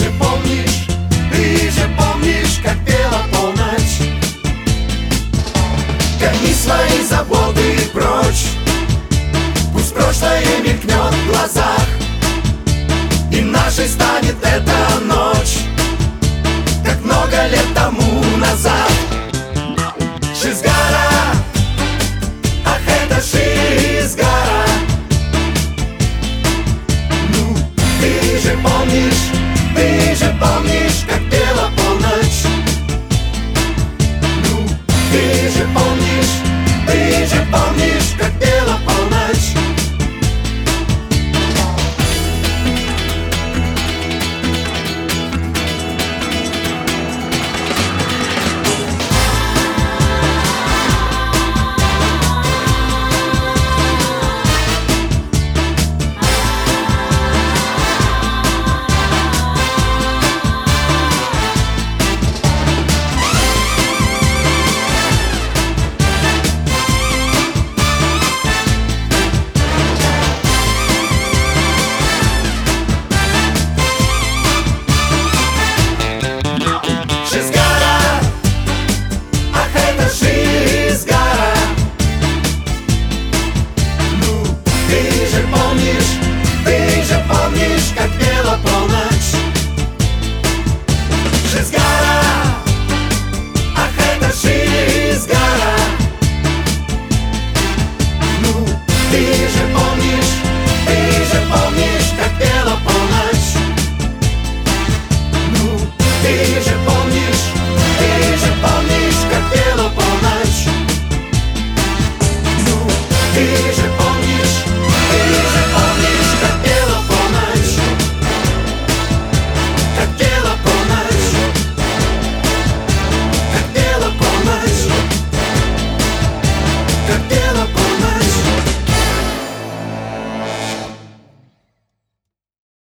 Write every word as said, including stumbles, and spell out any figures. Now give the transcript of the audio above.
же помнишь, ты же помнишь, как пела полночь. Гони свои заботы прочь, пусть прошлое мелькнет в глазах, и нашей станет эта ночь, как много лет тому назад. Шизгара, ах, это Шизгара. Ну, ты же помнишь, ты же помнишь,